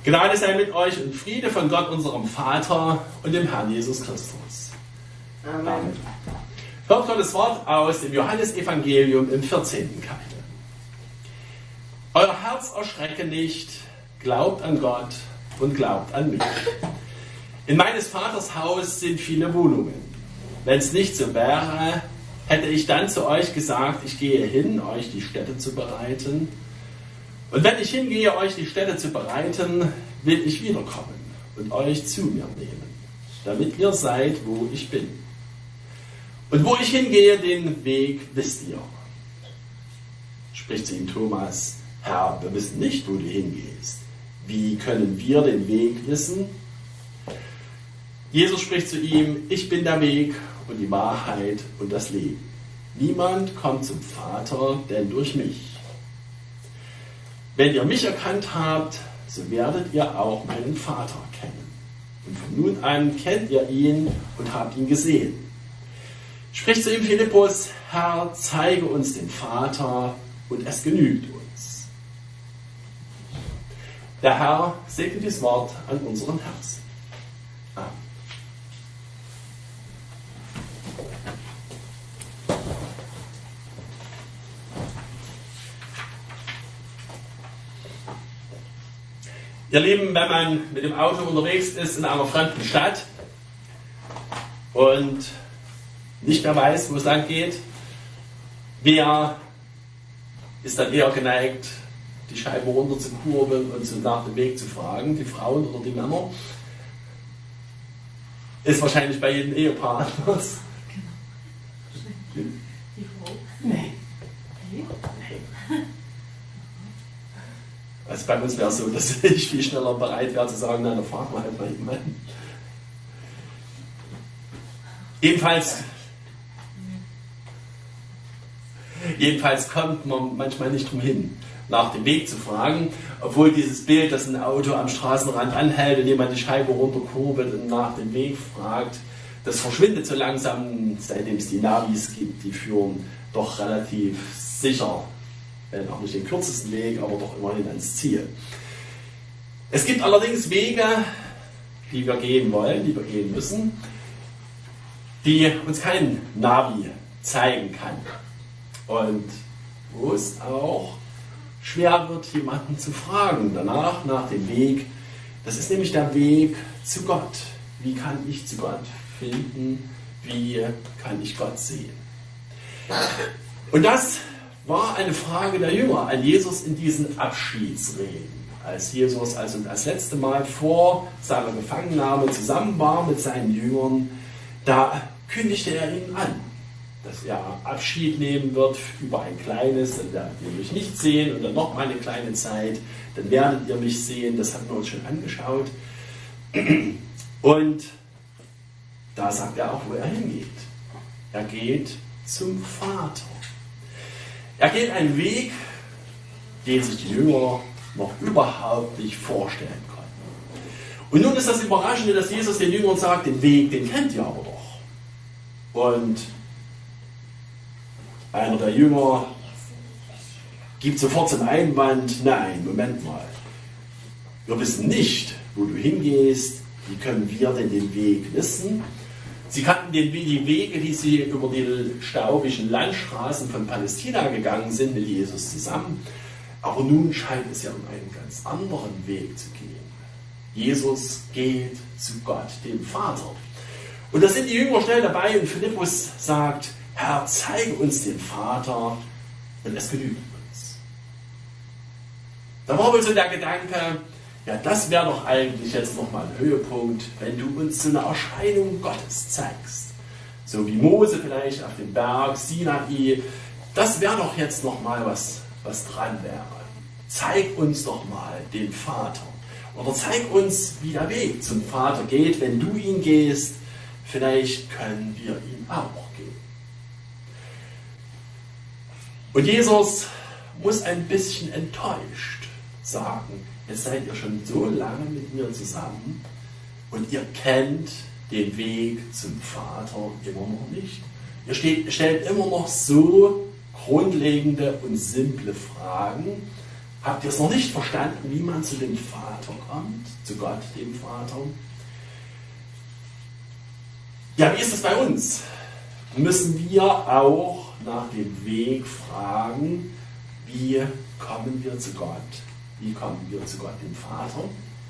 Gnade sei mit euch und Friede von Gott, unserem Vater und dem Herrn Jesus Christus. Amen. Hört Gottes Wort aus dem Johannesevangelium im 14. Kapitel. Euer Herz erschrecke nicht, glaubt an Gott und glaubt an mich. In meines Vaters Haus sind viele Wohnungen. Wenn es nicht so wäre, hätte ich dann zu euch gesagt, ich gehe hin, euch die Stätte zu bereiten. Und wenn ich hingehe, euch die Stätte zu bereiten, will ich wiederkommen und euch zu mir nehmen, damit ihr seid, wo ich bin. Und wo ich hingehe, den Weg wisst ihr. Spricht zu ihm Thomas: Herr, wir wissen nicht, wo du hingehst. Wie können wir den Weg wissen? Jesus spricht zu ihm: Ich bin der Weg und die Wahrheit und das Leben. Niemand kommt zum Vater, denn durch mich. Wenn ihr mich erkannt habt, so werdet ihr auch meinen Vater kennen. Und von nun an kennt ihr ihn und habt ihn gesehen. Spricht zu ihm Philippus: Herr, zeige uns den Vater, und es genügt uns. Der Herr segne dieses Wort an unseren Herzen. Amen. Ihr Lieben, wenn man mit dem Auto unterwegs ist in einer fremden Stadt und nicht mehr weiß, wo es lang geht, wer ist dann eher geneigt, die Scheibe runter zu kurbeln und so nach dem Weg zu fragen, die Frauen oder die Männer? Ist wahrscheinlich bei jedem Ehepaar anders. Genau. Die Frau? Nee. Also bei uns wäre es so, dass ich viel schneller bereit wäre zu sagen, nein, dann fragen wir halt mal jemanden. Jedenfalls kommt man manchmal nicht drum hin, nach dem Weg zu fragen, obwohl dieses Bild, dass ein Auto am Straßenrand anhält und jemand die Scheibe runterkurbelt und nach dem Weg fragt, das verschwindet so langsam, seitdem es die Navis gibt, die führen doch relativ sicher, wenn auch nicht den kürzesten Weg, aber doch immerhin ans Ziel. Es gibt allerdings Wege, die wir gehen wollen, die wir gehen müssen, die uns kein Navi zeigen kann. Und wo es auch schwer wird, jemanden zu fragen danach, nach dem Weg. Das ist nämlich der Weg zu Gott. Wie kann ich zu Gott finden? Wie kann ich Gott sehen? Und das war eine Frage der Jünger an Jesus in diesen Abschiedsreden. Als Jesus also das letzte Mal vor seiner Gefangennahme zusammen war mit seinen Jüngern, da kündigte er ihnen an, dass er Abschied nehmen wird über ein kleines, dann werdet ihr mich nicht sehen, und dann noch mal eine kleine Zeit, dann werdet ihr mich sehen, das hatten wir uns schon angeschaut. Und da sagt er auch, wo er hingeht. Er geht zum Vater. Er geht einen Weg, den sich die Jünger noch überhaupt nicht vorstellen konnten. Und nun ist das Überraschende, dass Jesus den Jüngern sagt, den Weg, den kennt ihr aber doch. Und einer der Jünger gibt sofort zum Einwand: Nein, Moment mal. Wir wissen nicht, wo du hingehst. Wie können wir denn den Weg wissen? Sie kannten die Wege, die sie über die staubigen Landstraßen von Palästina gegangen sind, mit Jesus zusammen. Aber nun scheint es ja um einen ganz anderen Weg zu gehen. Jesus geht zu Gott, dem Vater. Und da sind die Jünger schnell dabei und Philippus sagt: Herr, zeige uns den Vater, und es genügt uns. Da war wohl so der Gedanke, ja, das wäre doch eigentlich jetzt nochmal ein Höhepunkt, wenn du uns so eine Erscheinung Gottes zeigst. So wie Mose vielleicht auf dem Berg Sinai. Das wäre doch jetzt nochmal was dran wäre. Zeig uns doch mal den Vater. Oder zeig uns, wie der Weg zum Vater geht. Wenn du ihn gehst, vielleicht können wir ihn auch gehen. Und Jesus muss ein bisschen enttäuscht sagen: Jetzt seid ihr schon so lange mit mir zusammen und ihr kennt den Weg zum Vater immer noch nicht. Ihr stellt immer noch so grundlegende und simple Fragen. Habt ihr es noch nicht verstanden, wie man zu dem Vater kommt? zu Gott, dem Vater. Ja, wie ist es bei uns? Müssen wir auch nach dem Weg fragen, wie kommen wir zu Gott? Wie kommen wir zu Gott, dem Vater?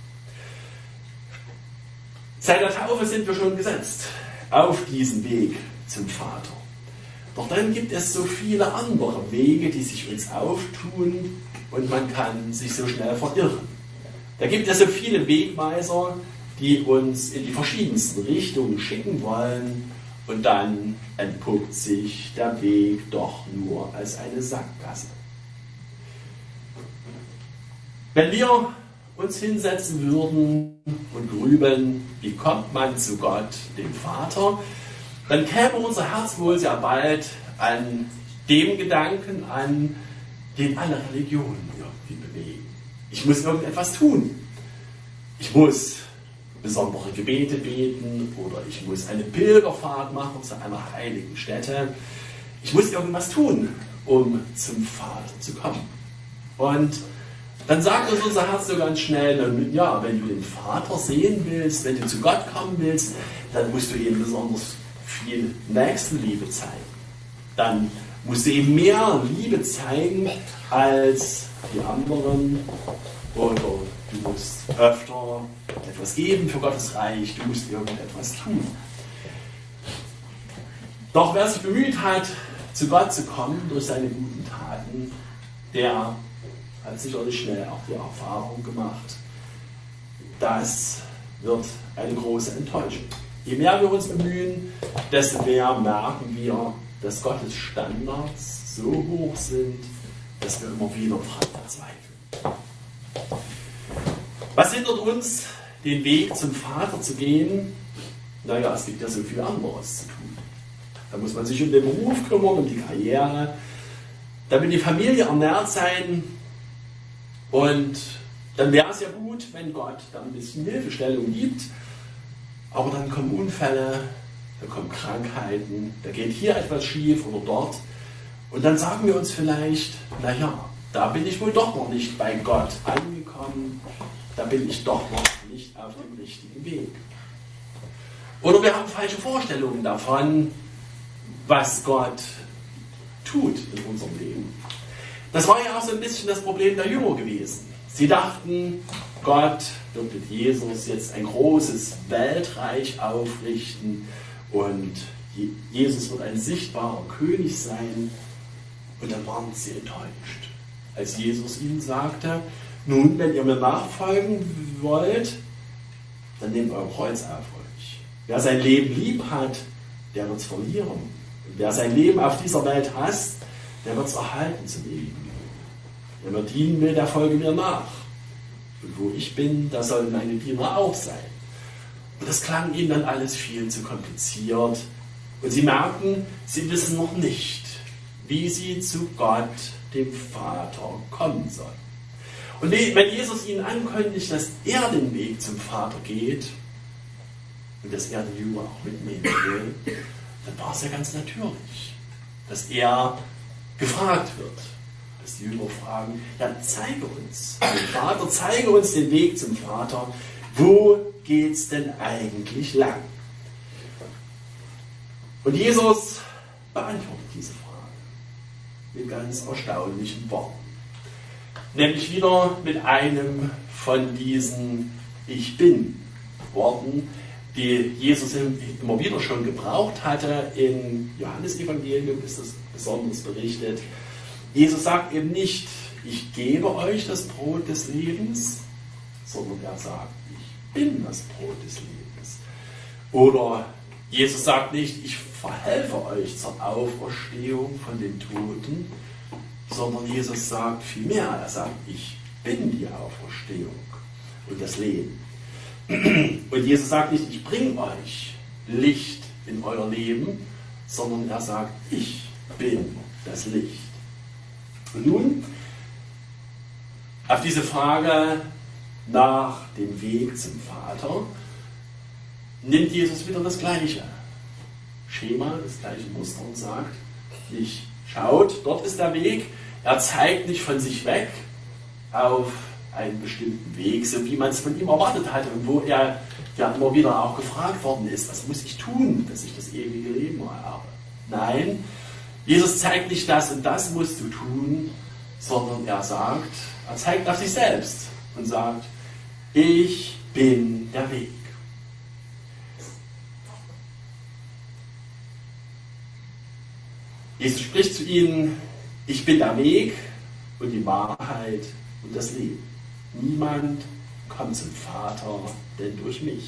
Seit der Taufe sind wir schon gesetzt auf diesen Weg zum Vater. Doch dann gibt es so viele andere Wege, die sich uns auftun und man kann sich so schnell verirren. Da gibt es so viele Wegweiser, die uns in die verschiedensten Richtungen schicken wollen und dann entpuppt sich der Weg doch nur als eine Sackgasse. Wenn wir uns hinsetzen würden und grübeln, wie kommt man zu Gott, dem Vater, dann käme unser Herz wohl sehr bald an dem Gedanken an, den alle Religionen irgendwie bewegen. Ich muss irgendetwas tun. Ich muss besondere Gebete beten oder ich muss eine Pilgerfahrt machen zu einer heiligen Stätte. Ich muss irgendwas tun, um zum Vater zu kommen. Und dann sagt uns unser Herz so ganz schnell, ja, wenn du den Vater sehen willst, wenn du zu Gott kommen willst, dann musst du ihm besonders viel Nächstenliebe zeigen. Dann musst du ihm mehr Liebe zeigen als die anderen. Oder du musst öfter etwas geben für Gottes Reich, du musst irgendetwas tun. Doch wer sich bemüht hat, zu Gott zu kommen durch seine guten Taten, der hat sicherlich schnell auch die Erfahrung gemacht, das wird eine große Enttäuschung. Je mehr wir uns bemühen, desto mehr merken wir, dass Gottes Standards so hoch sind, dass wir immer wieder daran verzweifeln. Was hindert uns, den Weg zum Vater zu gehen? Naja, es gibt ja so viel anderes zu tun. Da muss man sich um den Beruf kümmern, um die Karriere, da will die Familie ernährt sein und dann wäre es ja gut, wenn Gott da ein bisschen Hilfestellung gibt. Aber dann kommen Unfälle, da kommen Krankheiten, da geht hier etwas schief oder dort. Und dann sagen wir uns vielleicht, naja, da bin ich wohl doch noch nicht bei Gott angekommen, da bin ich doch noch nicht auf dem richtigen Weg. Oder wir haben falsche Vorstellungen davon, was Gott tut in unserem Leben. Das war ja auch so ein bisschen das Problem der Jünger gewesen. Sie dachten, Gott wird mit Jesus jetzt ein großes Weltreich aufrichten und Jesus wird ein sichtbarer König sein. Und dann waren sie enttäuscht, als Jesus ihnen sagte, nun, wenn ihr mir nachfolgen wollt, dann nehmt euer Kreuz auf euch. Wer sein Leben lieb hat, der wird es verlieren. Und wer sein Leben auf dieser Welt hasst, der wird es erhalten zum Leben. Wer mir dienen will, der folge mir nach. Und wo ich bin, da sollen meine Diener auch sein. Und das klang ihnen dann alles viel zu kompliziert. Und sie merken, sie wissen noch nicht, wie sie zu Gott, dem Vater, kommen sollen. Und wenn Jesus ihnen ankündigt, dass er den Weg zum Vater geht und dass er die Jünger auch mitnehmen will, dann war es ja ganz natürlich, dass er gefragt wird. Dass die Jünger fragen, ja, zeige uns den Vater, zeige uns den Weg zum Vater. Wo geht's denn eigentlich lang? Und Jesus beantwortet diese Frage mit ganz erstaunlichen Worten. Nämlich wieder mit einem von diesen Ich Bin-Worten, die Jesus immer wieder schon gebraucht hatte. Im Johannesevangelium ist das besonders berichtet. Jesus sagt eben nicht, ich gebe euch das Brot des Lebens, sondern er sagt, ich bin das Brot des Lebens. Oder Jesus sagt nicht, ich verhelfe euch zur Auferstehung von den Toten, sondern Jesus sagt vielmehr, er sagt, ich bin die Auferstehung und das Leben. Und Jesus sagt nicht, ich bringe euch Licht in euer Leben, sondern er sagt, ich bin das Licht. Und nun, auf diese Frage nach dem Weg zum Vater, nimmt Jesus wieder das gleiche Schema, das gleiche Muster und sagt, nicht schaut, dort ist der Weg, er zeigt nicht von sich weg auf einen bestimmten Weg, so wie man es von ihm erwartet hatte und wo er ja immer wieder auch gefragt worden ist, was muss ich tun, dass ich das ewige Leben ererbe? Nein, Jesus zeigt nicht das und das musst du tun, sondern er zeigt auf sich selbst und sagt, ich bin der Weg. Jesus spricht zu ihnen, ich bin der Weg und die Wahrheit und das Leben. Niemand kommt zum Vater, denn durch mich.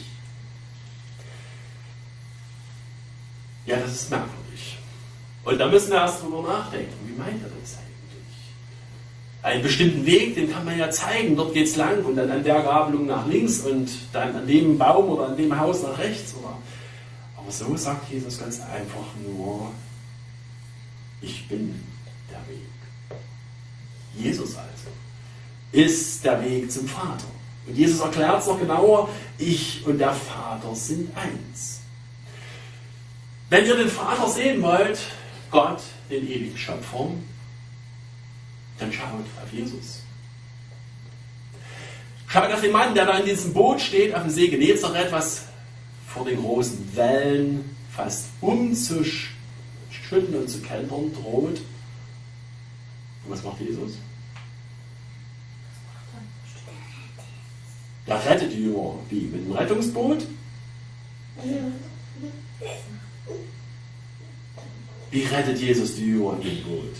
Ja, das ist merkwürdig. Und da müssen wir erst drüber nachdenken. Wie meint er das eigentlich? Einen bestimmten Weg, den kann man ja zeigen. Dort geht es lang und dann an der Gabelung nach links und dann an dem Baum oder an dem Haus nach rechts. Aber so sagt Jesus ganz einfach nur, ich bin der Weg. Jesus also ist der Weg zum Vater. Und Jesus erklärt es noch genauer, ich und der Vater sind eins. Wenn ihr den Vater sehen wollt, Gott, den ewigen Schöpfer, dann schaut auf Jesus. Schaut auf den Mann, der da in diesem Boot steht, auf dem See Genezareth, was vor den großen Wellen fast umzuschütten und zu kentern droht. Und was macht Jesus? Der rettet die Jünger. Wie? Mit einem Rettungsboot? Wie rettet Jesus die Jünger in dem Boot?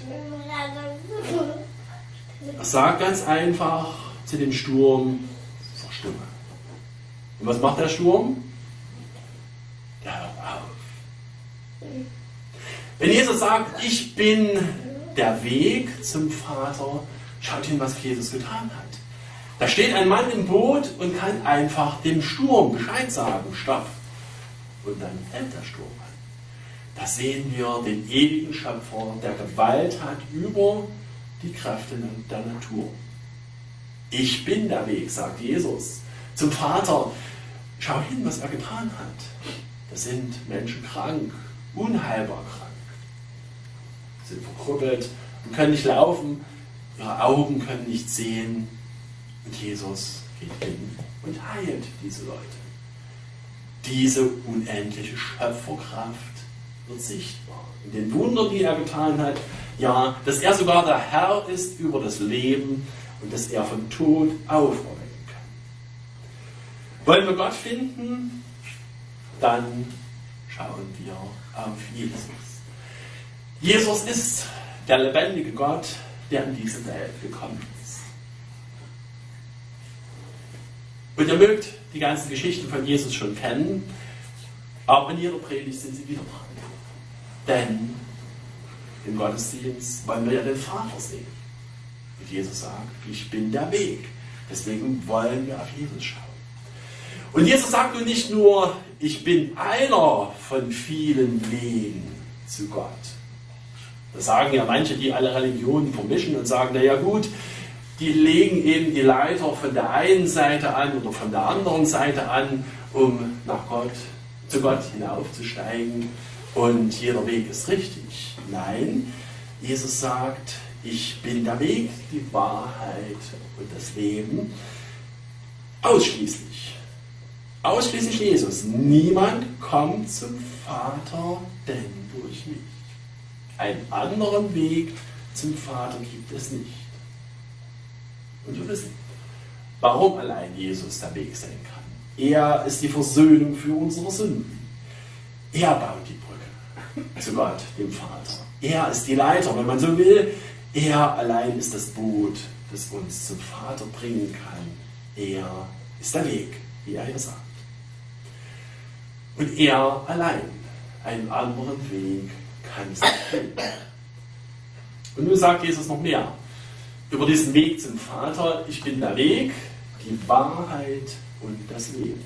Er sagt ganz einfach zu dem Sturm, verstumme. Und was macht der Sturm? Der hört auf. Wenn Jesus sagt, ich bin der Weg zum Vater, schaut hin, was Jesus getan hat. Da steht ein Mann im Boot und kann einfach dem Sturm Bescheid sagen, stopp. Und dann hält der Sturm an. Da sehen wir den ewigen Schöpfer, der Gewalt hat über die Kräfte der Natur. Ich bin der Weg, sagt Jesus zum Vater. Schau hin, was er getan hat. Da sind Menschen krank, unheilbar krank. Sie sind verkrüppelt und können nicht laufen, ihre Augen können nicht sehen. Und Jesus geht hin und heilt diese Leute. Diese unendliche Schöpferkraft wird sichtbar. In den Wundern, die er getan hat, ja, dass er sogar der Herr ist über das Leben und dass er vom Tod auferwecken kann. Wollen wir Gott finden? Dann schauen wir auf Jesus. Jesus ist der lebendige Gott, der in diese Welt gekommen ist. Und ihr mögt die ganzen Geschichten von Jesus schon kennen, aber in jeder Predigt sind sie wieder dran. Denn im Gottesdienst wollen wir ja den Vater sehen. Und Jesus sagt, ich bin der Weg. Deswegen wollen wir auf Jesus schauen. Und Jesus sagt nun nicht nur, ich bin einer von vielen Wegen zu Gott. Das sagen ja manche, die alle Religionen vermischen und sagen, naja gut, die legen eben die Leiter von der einen Seite an oder von der anderen Seite an, um zu Gott hinaufzusteigen. Und jeder Weg ist richtig. Nein, Jesus sagt, ich bin der Weg, die Wahrheit und das Leben. Ausschließlich. Ausschließlich Jesus. Niemand kommt zum Vater, denn durch mich. Einen anderen Weg zum Vater gibt es nicht. Und wir wissen, warum allein Jesus der Weg sein kann. Er ist die Versöhnung für unsere Sünden. Er baut die Brücke zu Gott, dem Vater. Er ist die Leiter, wenn man so will. Er allein ist das Boot, das uns zum Vater bringen kann. Er ist der Weg, wie er hier sagt. Und er allein, einen anderen Weg, kann es nicht finden. Und nun sagt Jesus noch mehr über diesen Weg zum Vater. Ich bin der Weg, die Wahrheit und das Leben.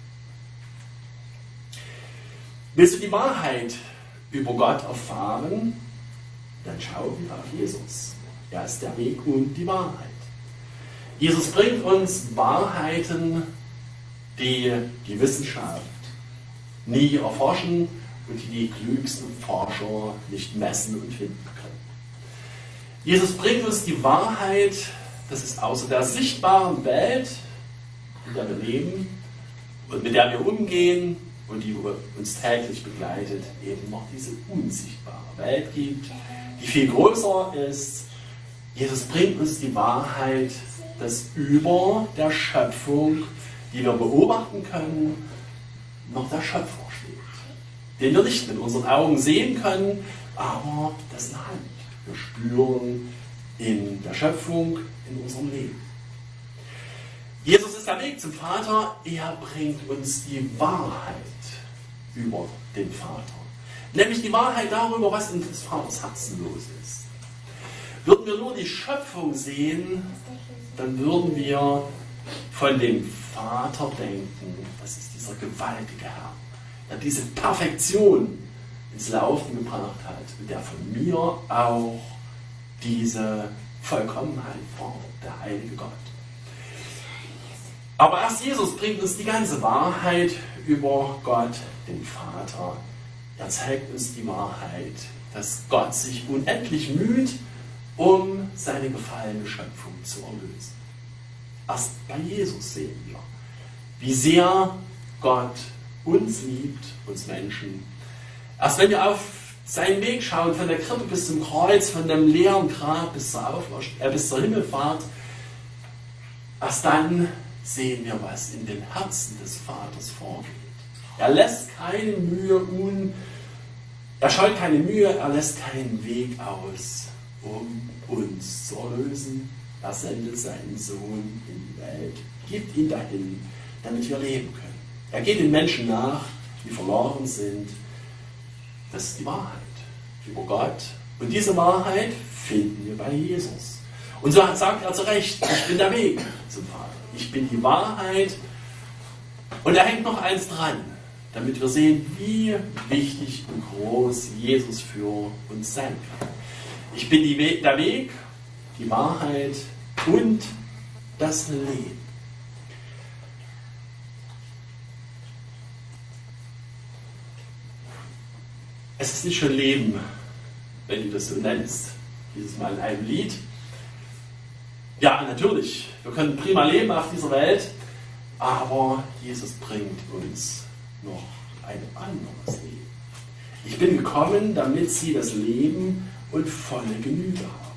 Willst du die Wahrheit über Gott erfahren, dann schau wieder auf Jesus. Er ist der Weg und die Wahrheit. Jesus bringt uns Wahrheiten, die die Wissenschaft nie erforschen und die klügsten Forscher nicht messen und finden können. Jesus bringt uns die Wahrheit, dass es außer der sichtbaren Welt, in der wir leben und mit der wir umgehen und die uns täglich begleitet, eben noch diese unsichtbare Welt gibt, die viel größer ist. Jesus bringt uns die Wahrheit, dass über der Schöpfung, die wir beobachten können, noch der Schöpfer steht, den wir nicht mit unseren Augen sehen können, aber dessen Hand wir spüren in der Schöpfung, in unserem Leben. Jesus ist der Weg zum Vater, er bringt uns die Wahrheit über den Vater. Nämlich die Wahrheit darüber, was in des Vaters Herzen los ist. Würden wir nur die Schöpfung sehen, dann würden wir von dem Vater denken, das ist dieser gewaltige Herr, der diese Perfektion ins Laufen gebracht hat und der von mir auch diese Vollkommenheit fordert, der heilige Gott. Aber erst Jesus bringt uns die ganze Wahrheit über Gott, den Vater. Er zeigt uns die Wahrheit, dass Gott sich unendlich müht, um seine gefallene Schöpfung zu erlösen. Erst bei Jesus sehen wir, wie sehr Gott uns liebt, uns Menschen. Erst wenn wir auf seinen Weg schauen, von der Krippe bis zum Kreuz, von dem leeren Grab bis zur Himmelfahrt, erst dann sehen wir, was in den Herzen des Vaters vorgeht. Er lässt keine Mühe er scheut keine Mühe, er lässt keinen Weg aus, um uns zu erlösen. Er sendet seinen Sohn in die Welt, gibt ihn dahin, damit wir leben können. Er geht den Menschen nach, die verloren sind. Das ist die Wahrheit über Gott. Und diese Wahrheit finden wir bei Jesus. Und so sagt er zu Recht, ich bin der Weg zum Vater. Ich bin die Wahrheit. Und da hängt noch eins dran, damit wir sehen, wie wichtig und groß Jesus für uns sein kann. Ich bin der Weg, die Wahrheit und das Leben. Es ist nicht schon Leben, wenn du das so nennst, dieses Mal in einem Lied. Ja, natürlich, wir können prima leben auf dieser Welt, aber Jesus bringt uns noch ein anderes Leben. Ich bin gekommen, damit sie das Leben und volle Genüge haben.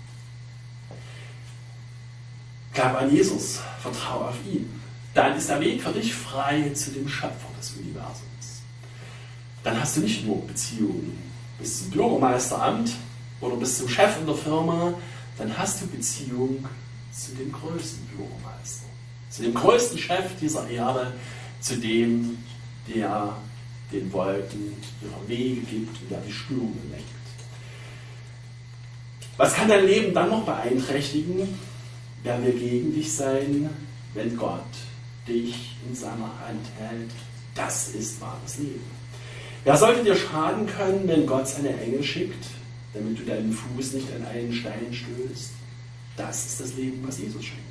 Glaub an Jesus, vertraue auf ihn. Dann ist der Weg für dich frei zu dem Schöpfer des Universums. Dann hast du nicht nur Beziehungen bis zum Bürgermeisteramt oder bis zum Chef in der Firma, dann hast du Beziehung zu dem größten Bürgermeister, zu dem größten Chef dieser Erde, zu dem, der den Wolken ihre Wege gibt und der die Stürme lenkt. Was kann dein Leben dann noch beeinträchtigen? Wer will gegen dich sein, wenn Gott dich in seiner Hand hält? Das ist wahres Leben. Wer sollte dir schaden können, wenn Gott seine Engel schickt, damit du deinen Fuß nicht an einen Stein stößt? Das ist das Leben, was Jesus schenkt.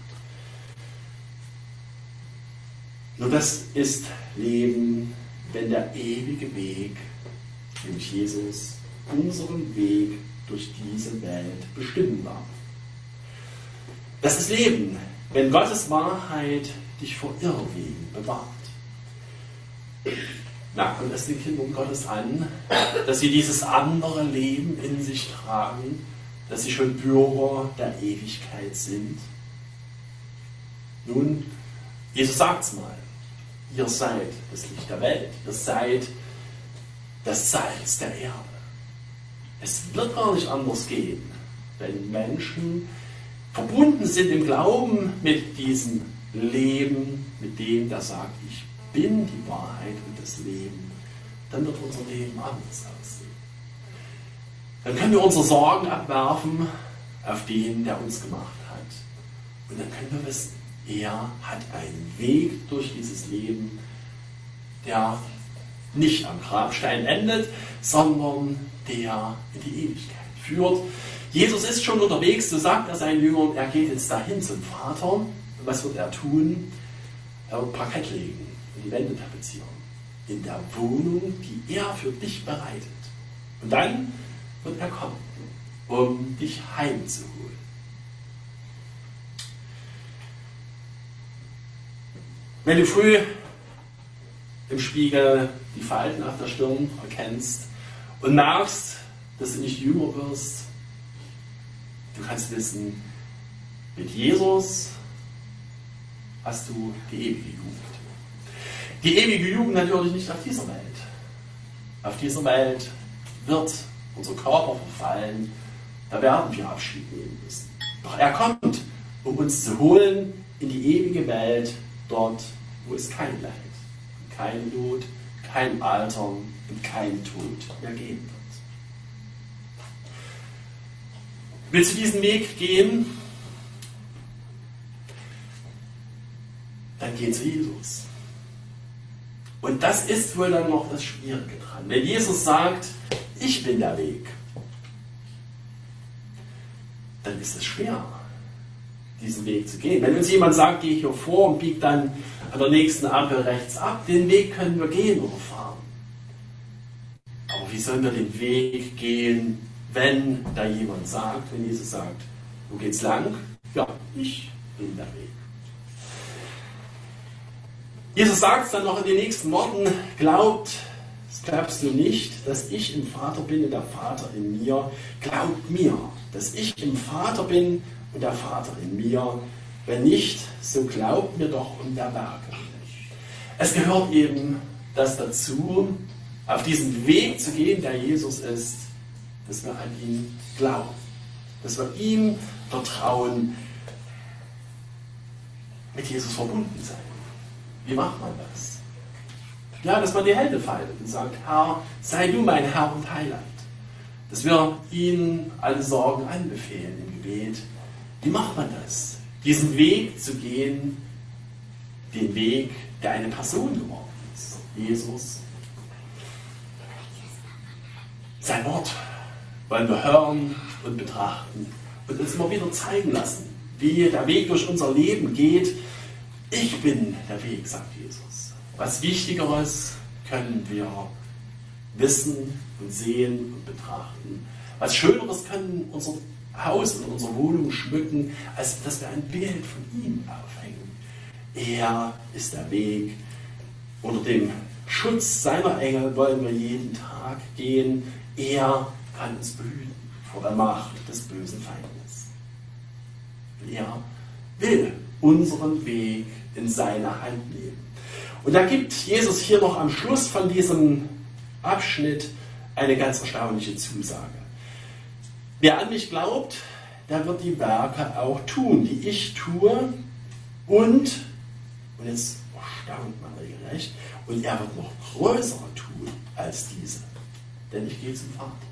Nur das ist Leben, wenn der ewige Weg, nämlich Jesus, unseren Weg durch diese Welt bestimmen darf. Das ist Leben, wenn Gottes Wahrheit dich vor Irrwegen bewahrt. Merkt es den Kindern Gottes an, dass sie dieses andere Leben in sich tragen, dass sie schon Bürger der Ewigkeit sind? Nun, Jesus sagt es mal, ihr seid das Licht der Welt, ihr seid das Salz der Erde. Es wird gar nicht anders gehen, wenn Menschen verbunden sind im Glauben mit diesem Leben, mit dem, der sagt, ich bin die Wahrheit und das Leben, dann wird unser Leben anders aussehen. Dann können wir unsere Sorgen abwerfen auf den, der uns gemacht hat. Und dann können wir wissen, er hat einen Weg durch dieses Leben, der nicht am Grabstein endet, sondern der in die Ewigkeit führt. Jesus ist schon unterwegs, so sagt er seinen Jüngern, er geht jetzt dahin zum Vater. Und was wird er tun? Er wird Parkett legen und die Wände tapezieren. In der Wohnung, die er für dich bereitet. Und dann wird er kommen, um dich heimzuholen. Wenn du früh im Spiegel die Falten auf der Stirn erkennst und merkst, dass du nicht jünger wirst, du kannst wissen, mit Jesus hast du die ewige Jugend. Die ewige Jugend natürlich nicht auf dieser Welt. Auf dieser Welt wird unser Körper verfallen, da werden wir Abschied nehmen müssen. Doch er kommt, um uns zu holen in die ewige Welt, dort, wo es kein Leid, kein Not, kein Alter und kein Tod mehr geben wird. Willst du diesen Weg gehen? Dann geh zu Jesus. Und das ist wohl dann noch das Schwierige dran. Wenn Jesus sagt, ich bin der Weg, dann ist es schwer, diesen Weg zu gehen. Wenn uns jemand sagt, geh hier vor und bieg dann an der nächsten Ampel rechts ab, den Weg können wir gehen oder fahren. Aber wie sollen wir den Weg gehen, wenn da jemand sagt, wenn Jesus sagt, wo geht's lang? Ja, ich bin der Weg. Jesus sagt es dann noch in den nächsten Worten, glaubst du nicht, dass ich im Vater bin und der Vater in mir? Glaubt mir, dass ich im Vater bin und der Vater in mir. Wenn nicht, so glaubt mir doch um der Werke. Es gehört eben das dazu, auf diesen Weg zu gehen, der Jesus ist, dass wir an ihn glauben, dass wir ihm vertrauen, mit Jesus verbunden sein. Wie macht man das? Ja, dass man die Hände faltet und sagt, Herr, sei du mein Herr und Heiland. Dass wir ihm alle Sorgen anbefehlen im Gebet. Wie macht man das? Diesen Weg zu gehen, den Weg, der eine Person geworden ist. Jesus. Sein Wort wollen wir hören und betrachten und uns immer wieder zeigen lassen, wie der Weg durch unser Leben geht. Ich bin der Weg, sagt Jesus. Was Wichtigeres können wir wissen und sehen und betrachten. Was Schöneres können unser Haus und unsere Wohnung schmücken, als dass wir ein Bild von ihm aufhängen. Er ist der Weg. Unter dem Schutz seiner Engel wollen wir jeden Tag gehen. Er kann uns behüten vor der Macht des bösen Feindes. Und er will unseren Weg in seine Hand nehmen. Und da gibt Jesus hier noch am Schluss von diesem Abschnitt eine ganz erstaunliche Zusage. Wer an mich glaubt, der wird die Werke auch tun, die ich tue, und jetzt erstaunt man regelrecht, und er wird noch größere tun als diese, denn ich gehe zum Vater.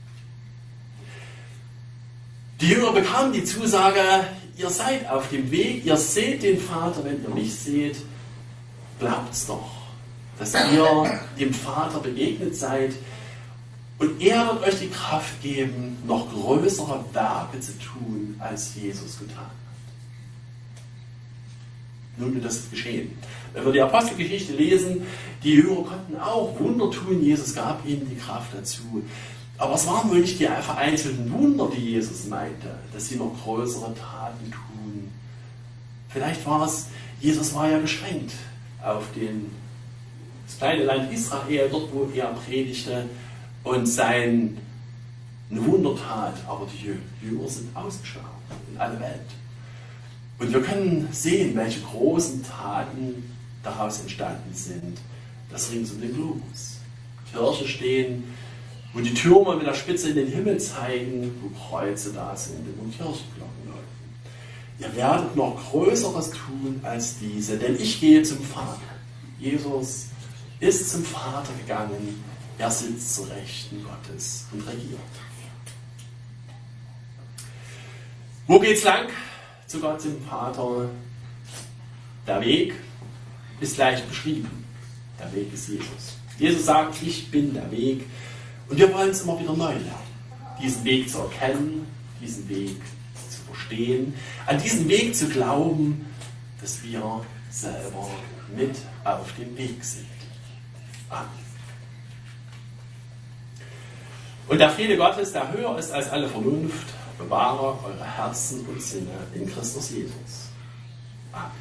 Die Jünger bekamen die Zusage, ihr seid auf dem Weg, ihr seht den Vater, wenn ihr mich seht, glaubt's doch, dass ihr dem Vater begegnet seid und er wird euch die Kraft geben, noch größere Werke zu tun, als Jesus getan hat. Nun wird das geschehen. Wenn wir die Apostelgeschichte lesen, die Jünger konnten auch Wunder tun, Jesus gab ihnen die Kraft dazu. Aber es waren wohl nicht die vereinzelten Wunder, die Jesus meinte, dass sie noch größere Taten tun. Vielleicht war es, Jesus war ja beschränkt auf das kleine Land Israel, dort wo er predigte und sein Wundertat, aber die Jünger sind ausgeschlagen in alle Welt. Und wir können sehen, welche großen Taten daraus entstanden sind, das rings um den Globus. Kirche stehen, wo die Türme mit der Spitze in den Himmel zeigen, wo Kreuze da sind und wo Kirchenglocken läuten. Ihr werdet noch Größeres tun als diese, denn ich gehe zum Vater. Jesus ist zum Vater gegangen, er sitzt zu Rechten Gottes und regiert. Wo geht's lang? Zu Gott, zum Vater. Der Weg ist leicht beschrieben. Der Weg ist Jesus. Jesus sagt, ich bin der Weg. Und wir wollen es immer wieder neu lernen, diesen Weg zu erkennen, diesen Weg zu verstehen, an diesen Weg zu glauben, dass wir selber mit auf dem Weg sind. Amen. Und der Friede Gottes, der höher ist als alle Vernunft, bewahre eure Herzen und Sinne in Christus Jesus. Amen.